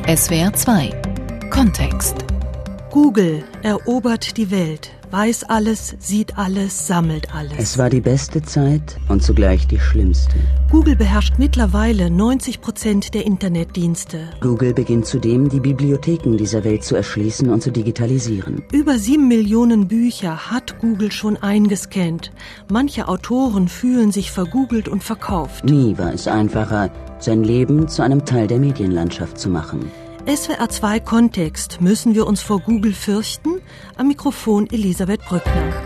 SWR 2 Kontext. Google erobert die Welt, weiß alles, sieht alles, sammelt alles. Es war die beste Zeit und zugleich die schlimmste. Google beherrscht mittlerweile 90% der Internetdienste. Google beginnt zudem, die Bibliotheken dieser Welt zu erschließen und zu digitalisieren. Über 7 Millionen Bücher hat Google schon eingescannt. Manche Autoren fühlen sich vergoogelt und verkauft. Nie war es einfacher, sein Leben zu einem Teil der Medienlandschaft zu machen. SWR 2 Kontext. Müssen wir uns vor Google fürchten? Am Mikrofon Elisabeth Brückner.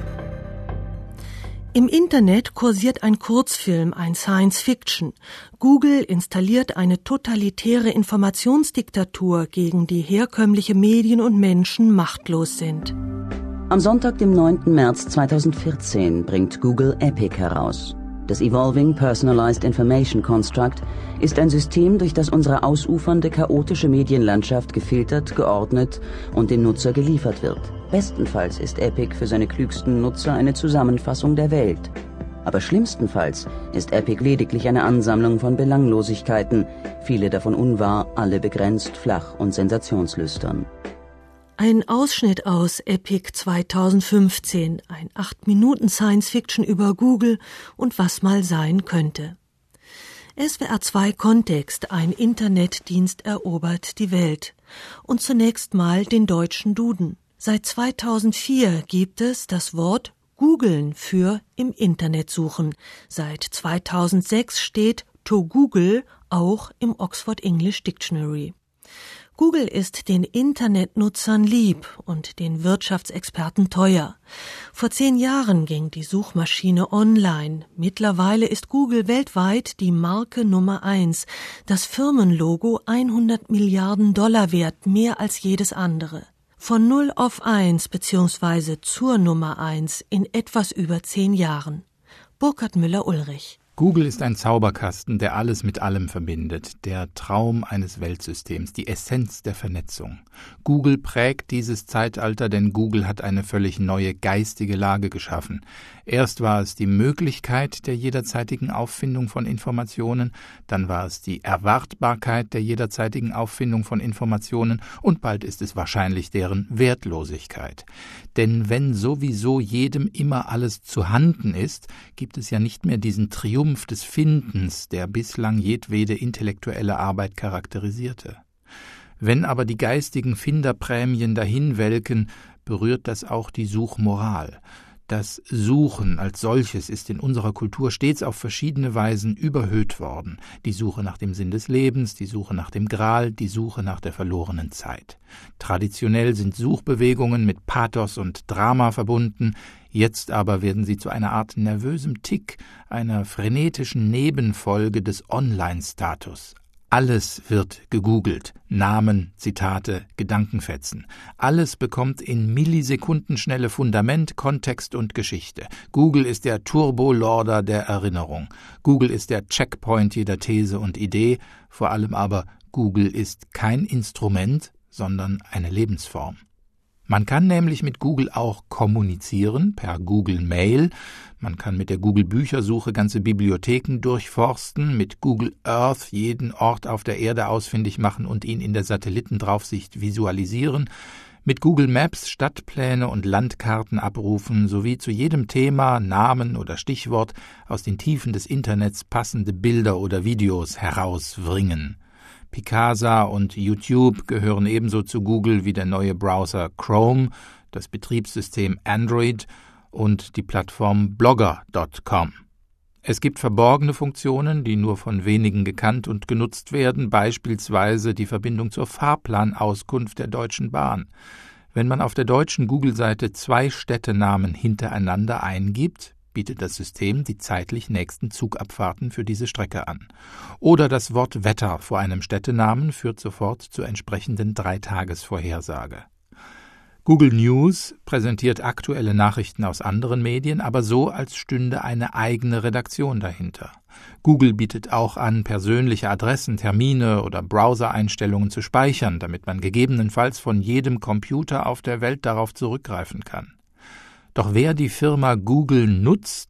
Im Internet kursiert ein Kurzfilm, ein Science-Fiction. Google installiert eine totalitäre Informationsdiktatur, gegen die herkömmliche Medien und Menschen machtlos sind. Am Sonntag, dem 9. März 2014, bringt Google Epic heraus. Das Evolving Personalized Information Construct ist ein System, durch das unsere ausufernde, chaotische Medienlandschaft gefiltert, geordnet und dem Nutzer geliefert wird. Bestenfalls ist Epic für seine klügsten Nutzer eine Zusammenfassung der Welt. Aber schlimmstenfalls ist Epic lediglich eine Ansammlung von Belanglosigkeiten, viele davon unwahr, alle begrenzt, flach und sensationslüstern. Ein Ausschnitt aus Epic 2015, ein 8-Minuten-Science-Fiction über Google und was mal sein könnte. SWR 2 Kontext, ein Internetdienst erobert die Welt. Und zunächst mal den deutschen Duden. Seit 2004 gibt es das Wort googeln für im Internet suchen. Seit 2006 steht to Google auch im Oxford English Dictionary. Google ist den Internetnutzern lieb und den Wirtschaftsexperten teuer. Vor 10 Jahren ging die Suchmaschine online. Mittlerweile ist Google weltweit die Marke Nummer 1. Das Firmenlogo 100 Milliarden $ wert, mehr als jedes andere. Von 0 auf 1 bzw. zur Nummer 1 in etwas über 10 Jahren. Burkhard Müller-Ulrich. Google ist ein Zauberkasten, der alles mit allem verbindet, der Traum eines Weltsystems, die Essenz der Vernetzung. Google prägt dieses Zeitalter, denn Google hat eine völlig neue geistige Lage geschaffen. Erst war es die Möglichkeit der jederzeitigen Auffindung von Informationen, dann war es die Erwartbarkeit der jederzeitigen Auffindung von Informationen und bald ist es wahrscheinlich deren Wertlosigkeit. Denn wenn sowieso jedem immer alles zu Handen ist, gibt es ja nicht mehr diesen Triumph des Findens, der bislang jedwede intellektuelle Arbeit charakterisierte. Wenn aber die geistigen Finderprämien dahinwelken, berührt das auch die Suchmoral. Das Suchen als solches ist in unserer Kultur stets auf verschiedene Weisen überhöht worden. Die Suche nach dem Sinn des Lebens, die Suche nach dem Gral, die Suche nach der verlorenen Zeit. Traditionell sind Suchbewegungen mit Pathos und Drama verbunden, jetzt aber werden sie zu einer Art nervösem Tick, einer frenetischen Nebenfolge des Online-Status. Alles wird gegoogelt. Namen, Zitate, Gedankenfetzen. Alles bekommt in Millisekundenschnelle Fundament, Kontext und Geschichte. Google ist der Turbo-Lorder der Erinnerung. Google ist der Checkpoint jeder These und Idee. Vor allem aber, Google ist kein Instrument, sondern eine Lebensform. Man kann nämlich mit Google auch kommunizieren, per Google Mail. Man kann mit der Google-Büchersuche ganze Bibliotheken durchforsten, mit Google Earth jeden Ort auf der Erde ausfindig machen und ihn in der Satellitendraufsicht visualisieren, mit Google Maps Stadtpläne und Landkarten abrufen, sowie zu jedem Thema, Namen oder Stichwort aus den Tiefen des Internets passende Bilder oder Videos herauswringen. Picasa und YouTube gehören ebenso zu Google wie der neue Browser Chrome, das Betriebssystem Android und die Plattform Blogger.com. Es gibt verborgene Funktionen, die nur von wenigen gekannt und genutzt werden, beispielsweise die Verbindung zur Fahrplanauskunft der Deutschen Bahn. Wenn man auf der deutschen Google-Seite 2 Städtenamen hintereinander eingibt, bietet das System die zeitlich nächsten Zugabfahrten für diese Strecke an. Oder das Wort Wetter vor einem Städtenamen führt sofort zur entsprechenden 3-Tages-Vorhersage. Google News präsentiert aktuelle Nachrichten aus anderen Medien, aber so, als stünde eine eigene Redaktion dahinter. Google bietet auch an, persönliche Adressen, Termine oder Browser-Einstellungen zu speichern, damit man gegebenenfalls von jedem Computer auf der Welt darauf zurückgreifen kann. Doch wer die Firma Google nutzt,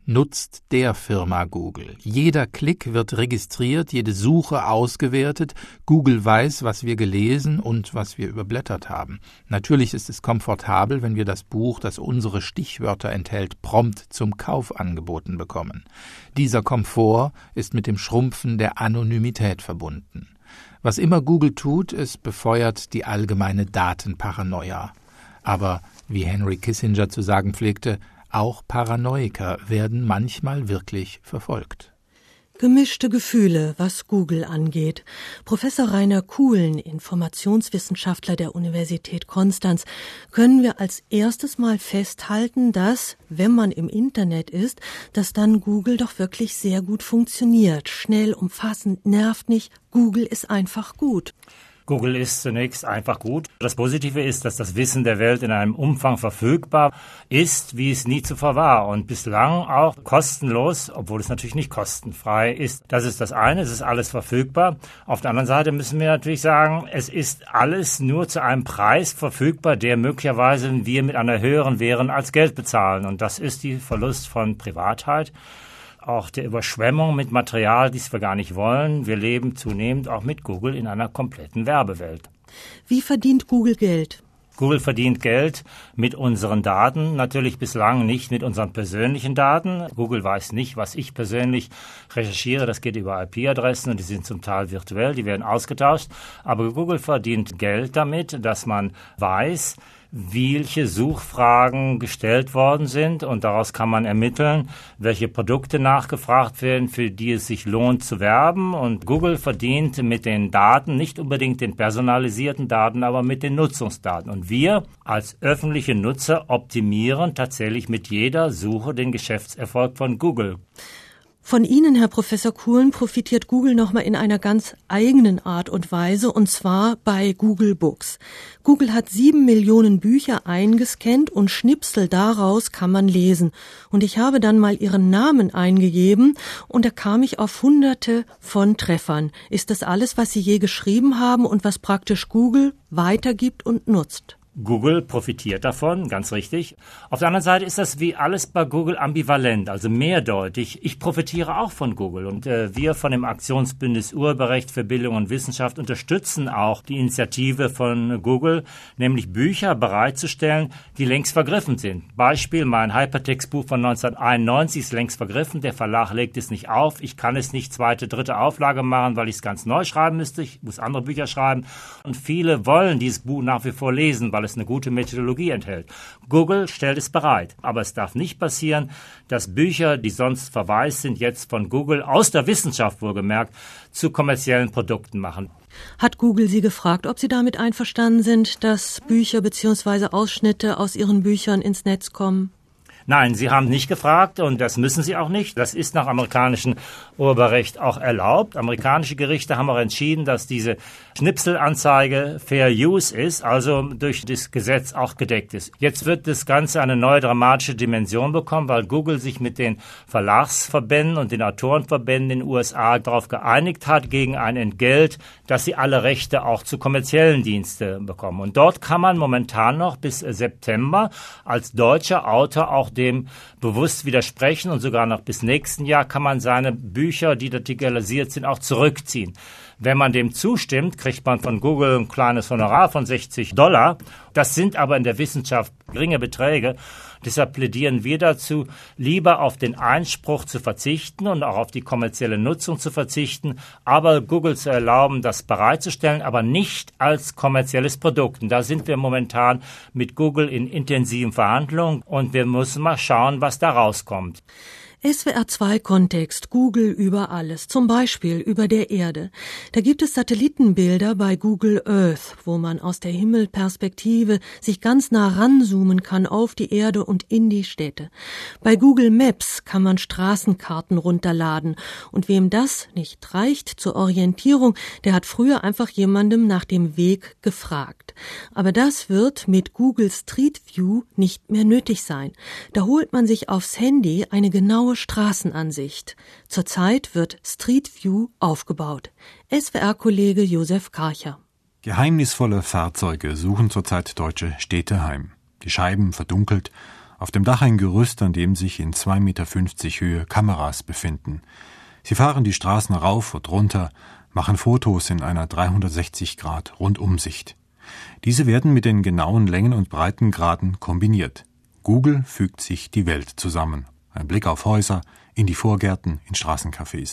nutzt der Firma Google. Jeder Klick wird registriert, jede Suche ausgewertet. Google weiß, was wir gelesen und was wir überblättert haben. Natürlich ist es komfortabel, wenn wir das Buch, das unsere Stichwörter enthält, prompt zum Kauf angeboten bekommen. Dieser Komfort ist mit dem Schrumpfen der Anonymität verbunden. Was immer Google tut, es befeuert die allgemeine Datenparanoia. Aber, wie Henry Kissinger zu sagen pflegte, auch Paranoiker werden manchmal wirklich verfolgt. Gemischte Gefühle, was Google angeht. Professor Rainer Kuhlen, Informationswissenschaftler der Universität Konstanz, können wir als erstes mal festhalten, dass, wenn man im Internet ist, dass dann Google doch wirklich sehr gut funktioniert. Schnell, umfassend, nervt nicht. Google ist einfach gut. Google ist zunächst einfach gut. Das Positive ist, dass das Wissen der Welt in einem Umfang verfügbar ist, wie es nie zuvor war und bislang auch kostenlos, obwohl es natürlich nicht kostenfrei ist. Das ist das eine, es ist alles verfügbar. Auf der anderen Seite müssen wir natürlich sagen, es ist alles nur zu einem Preis verfügbar, der möglicherweise wir mit einer höheren Währung als Geld bezahlen. Und das ist die Verlust von Privatheit. Auch der Überschwemmung mit Material, das wir gar nicht wollen. Wir leben zunehmend auch mit Google in einer kompletten Werbewelt. Wie verdient Google Geld? Google verdient Geld mit unseren Daten, natürlich bislang nicht mit unseren persönlichen Daten. Google weiß nicht, was ich persönlich recherchiere. Das geht über IP-Adressen und die sind zum Teil virtuell, die werden ausgetauscht. Aber Google verdient Geld damit, dass man weiß, welche Suchfragen gestellt worden sind und daraus kann man ermitteln, welche Produkte nachgefragt werden, für die es sich lohnt zu werben. Und Google verdient mit den Daten, nicht unbedingt den personalisierten Daten, aber mit den Nutzungsdaten. Und wir als öffentliche Nutzer optimieren tatsächlich mit jeder Suche den Geschäftserfolg von Google. Von Ihnen, Herr Professor Kuhlen, profitiert Google nochmal in einer ganz eigenen Art und Weise, und zwar bei Google Books. Google hat 7 Millionen Bücher eingescannt und Schnipsel daraus kann man lesen. Und ich habe dann mal Ihren Namen eingegeben und da kam ich auf Hunderte von Treffern. Ist das alles, was Sie je geschrieben haben und was praktisch Google weitergibt und nutzt? Google profitiert davon, ganz richtig. Auf der anderen Seite ist das wie alles bei Google ambivalent, also mehrdeutig. Ich profitiere auch von Google und wir von dem Aktionsbündnis Urheberrecht für Bildung und Wissenschaft unterstützen auch die Initiative von Google, nämlich Bücher bereitzustellen, die längst vergriffen sind. Beispiel, mein Hypertext-Buch von 1991 ist längst vergriffen, der Verlag legt es nicht auf, ich kann es nicht zweite, dritte Auflage machen, weil ich es ganz neu schreiben müsste, ich muss andere Bücher schreiben und viele wollen dieses Buch nach wie vor lesen, weil es eine gute Methodologie enthält. Google stellt es bereit. Aber es darf nicht passieren, dass Bücher, die sonst verwaist sind, jetzt von Google, aus der Wissenschaft wohlgemerkt, zu kommerziellen Produkten machen. Hat Google Sie gefragt, ob Sie damit einverstanden sind, dass Bücher bzw. Ausschnitte aus Ihren Büchern ins Netz kommen? Nein, Sie haben nicht gefragt und das müssen Sie auch nicht. Das ist nach amerikanischem Urheberrecht auch erlaubt. Amerikanische Gerichte haben auch entschieden, dass diese Schnipselanzeige Fair Use ist, also durch das Gesetz auch gedeckt ist. Jetzt wird das Ganze eine neue dramatische Dimension bekommen, weil Google sich mit den Verlagsverbänden und den Autorenverbänden in den USA darauf geeinigt hat, gegen ein Entgelt, dass sie alle Rechte auch zu kommerziellen Diensten bekommen. Und dort kann man momentan noch bis September als deutscher Autor auch dem bewusst widersprechen und sogar noch bis nächsten Jahr kann man seine Bücher, die digitalisiert sind, auch zurückziehen. Wenn man dem zustimmt, kriegt man von Google ein kleines Honorar von $60. Das sind aber in der Wissenschaft geringe Beträge. Deshalb plädieren wir dazu, lieber auf den Einspruch zu verzichten und auch auf die kommerzielle Nutzung zu verzichten, aber Google zu erlauben, das bereitzustellen, aber nicht als kommerzielles Produkt. Und da sind wir momentan mit Google in intensiven Verhandlungen und wir müssen mal schauen, was da rauskommt. SWR2 Kontext, Google über alles, zum Beispiel über der Erde. Da gibt es Satellitenbilder bei Google Earth, wo man aus der Himmelperspektive sich ganz nah ranzoomen kann auf die Erde und in die Städte. Bei Google Maps kann man Straßenkarten runterladen und wem das nicht reicht zur Orientierung, der hat früher einfach jemandem nach dem Weg gefragt. Aber das wird mit Google Street View nicht mehr nötig sein. Da holt man sich aufs Handy eine genaue Straßenansicht. Zurzeit wird Street View aufgebaut. SWR-Kollege Josef Karcher. Geheimnisvolle Fahrzeuge suchen zurzeit deutsche Städte heim. Die Scheiben verdunkelt, Auf dem Dach ein Gerüst, an dem sich in 2,50 Meter Höhe Kameras befinden. Sie fahren die Straßen rauf und runter, machen Fotos in einer 360-Grad-Rundumsicht. Diese werden mit den genauen Längen- und Breitengraden kombiniert. Google fügt sich die Welt zusammen. Ein Blick auf Häuser, in die Vorgärten, in Straßencafés.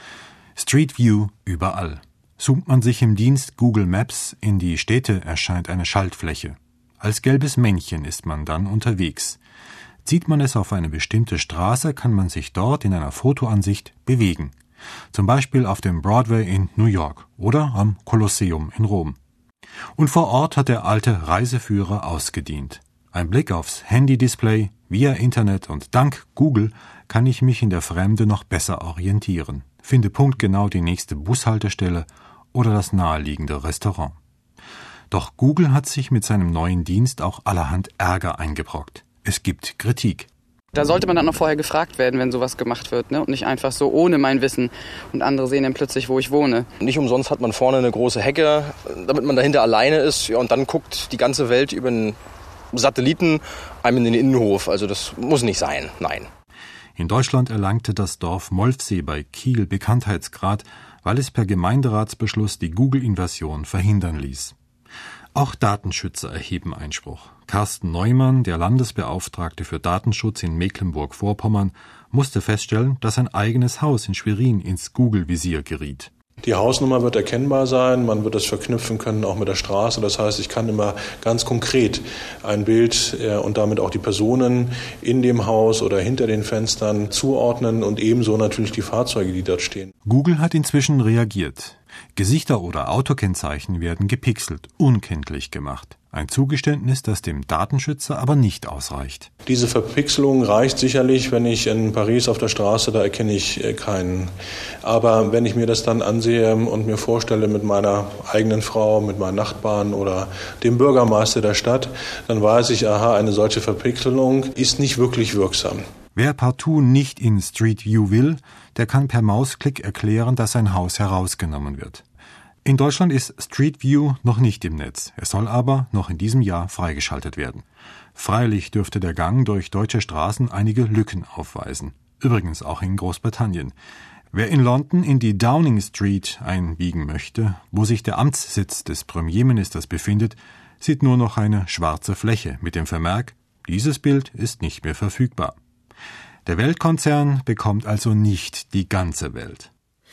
Street View überall. Zoomt man sich im Dienst Google Maps in die Städte, erscheint eine Schaltfläche. Als gelbes Männchen ist man dann unterwegs. Zieht man es auf eine bestimmte Straße, kann man sich dort in einer Fotoansicht bewegen. Zum Beispiel auf dem Broadway in New York oder am Kolosseum in Rom. Und vor Ort hat der alte Reiseführer ausgedient. Ein Blick aufs Handy-Display, via Internet und dank Google kann ich mich in der Fremde noch besser orientieren. Finde punktgenau die nächste Bushaltestelle oder das naheliegende Restaurant. Doch Google hat sich mit seinem neuen Dienst auch allerhand Ärger eingebrockt. Es gibt Kritik. Da sollte man dann noch vorher gefragt werden, wenn sowas gemacht wird, ne? Und nicht einfach so ohne mein Wissen. Und andere sehen dann plötzlich, wo ich wohne. Nicht umsonst hat man vorne eine große Hecke, damit man dahinter alleine ist. Ja, und dann guckt die ganze Welt über einen Satelliten einem in den Innenhof. Also das muss nicht sein, nein. In Deutschland erlangte das Dorf Molfsee bei Kiel Bekanntheitsgrad, weil es per Gemeinderatsbeschluss die Google-Invasion verhindern ließ. Auch Datenschützer erheben Einspruch. Carsten Neumann, der Landesbeauftragte für Datenschutz in Mecklenburg-Vorpommern, musste feststellen, dass sein eigenes Haus in Schwerin ins Google-Visier geriet. Die Hausnummer wird erkennbar sein, man wird das verknüpfen können auch mit der Straße. Das heißt, ich kann immer ganz konkret ein Bild und damit auch die Personen in dem Haus oder hinter den Fenstern zuordnen und ebenso natürlich die Fahrzeuge, die dort stehen. Google hat inzwischen reagiert. Gesichter oder Autokennzeichen werden gepixelt, unkenntlich gemacht. Ein Zugeständnis, das dem Datenschützer aber nicht ausreicht. Diese Verpixelung reicht sicherlich, wenn ich in Paris auf der Straße, da erkenne ich keinen. Aber wenn ich mir das dann ansehe und mir vorstelle mit meiner eigenen Frau, mit meinen Nachbarn oder dem Bürgermeister der Stadt, dann weiß ich, aha, eine solche Verpixelung ist nicht wirklich wirksam. Wer partout nicht in Street View will, der kann per Mausklick erklären, dass sein Haus herausgenommen wird. In Deutschland ist Street View noch nicht im Netz. Es soll aber noch in diesem Jahr freigeschaltet werden. Freilich dürfte der Gang durch deutsche Straßen einige Lücken aufweisen. Übrigens auch in Großbritannien. Wer in London in die Downing Street einbiegen möchte, wo sich der Amtssitz des Premierministers befindet, sieht nur noch eine schwarze Fläche mit dem Vermerk, dieses Bild ist nicht mehr verfügbar. Der Weltkonzern bekommt also nicht die ganze Welt.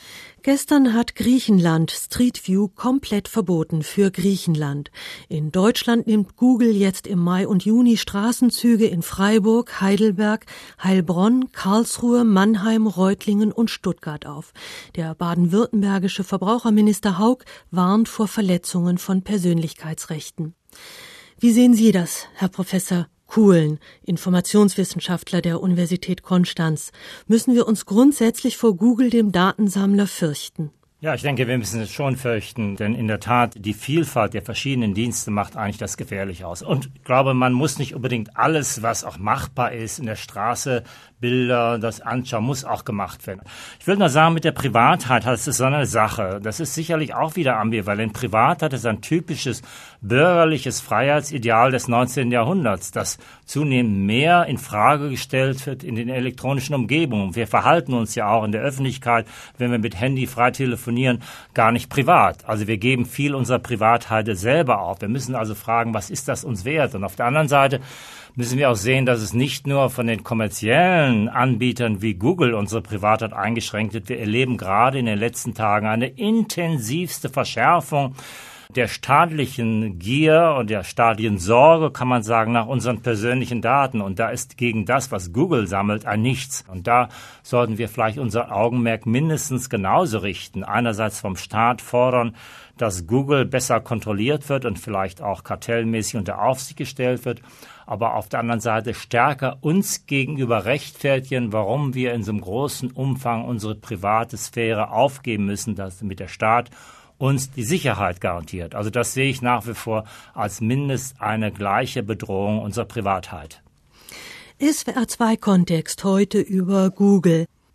Gestern hat Griechenland Street View komplett verboten für Griechenland. In Deutschland nimmt Google jetzt im Mai und Juni Straßenzüge in Freiburg, Heidelberg, Heilbronn, Karlsruhe, Mannheim, Reutlingen und Stuttgart auf. Der baden-württembergische Verbraucherminister Haug warnt vor Verletzungen von Persönlichkeitsrechten. Wie sehen Sie das, Herr Professor Kuhlen, Informationswissenschaftler der Universität Konstanz? Müssen wir uns grundsätzlich vor Google, dem Datensammler, fürchten? Ja, ich denke, wir müssen es schon fürchten, denn in der Tat, die Vielfalt der verschiedenen Dienste macht eigentlich das gefährlich aus. Und ich glaube, man muss nicht unbedingt alles, was auch machbar ist, in der Straße, Bilder, das anschauen, muss auch gemacht werden. Ich will nur sagen, mit der Privatheit hat es so eine Sache. Das ist sicherlich auch wieder ambivalent. Privatheit ist ein typisches bürgerliches Freiheitsideal des 19. Jahrhunderts, das zunehmend mehr in Frage gestellt wird in den elektronischen Umgebungen. Wir verhalten uns ja auch in der Öffentlichkeit, wenn wir mit Handy frei telefonieren, gar nicht privat. Also wir geben viel unserer Privatheit selber auf. Wir müssen also fragen, was ist das uns wert? Und auf der anderen Seite müssen wir auch sehen, dass es nicht nur von den kommerziellen Anbietern wie Google unsere Privatheit eingeschränkt wird. Wir erleben gerade in den letzten Tagen eine intensivste Verschärfung der staatlichen Gier und der staatlichen Sorge, kann man sagen, nach unseren persönlichen Daten. Und da ist gegen das, was Google sammelt, ein Nichts. Und da sollten wir vielleicht unser Augenmerk mindestens genauso richten. Einerseits vom Staat fordern, dass Google besser kontrolliert wird und vielleicht auch kartellmäßig unter Aufsicht gestellt wird, aber auf der anderen Seite stärker uns gegenüber rechtfertigen, warum wir in so einem großen Umfang unsere private Sphäre aufgeben müssen, damit der Staat uns die Sicherheit garantiert. Also das sehe ich nach wie vor als mindestens eine gleiche Bedrohung unserer Privatheit. SWR2 Kontext heute über Google.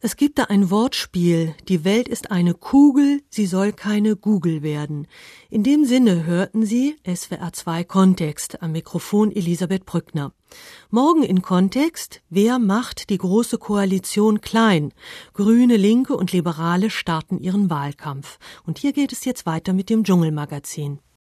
Es gibt da ein Wortspiel, die Welt ist eine Kugel, sie soll keine Google werden. In dem Sinne hörten Sie SWR 2 Kontext, am Mikrofon Elisabeth Brückner. Morgen in Kontext, wer macht die Große Koalition klein? Grüne, Linke und Liberale starten ihren Wahlkampf. Und hier geht es jetzt weiter mit dem Dschungelmagazin.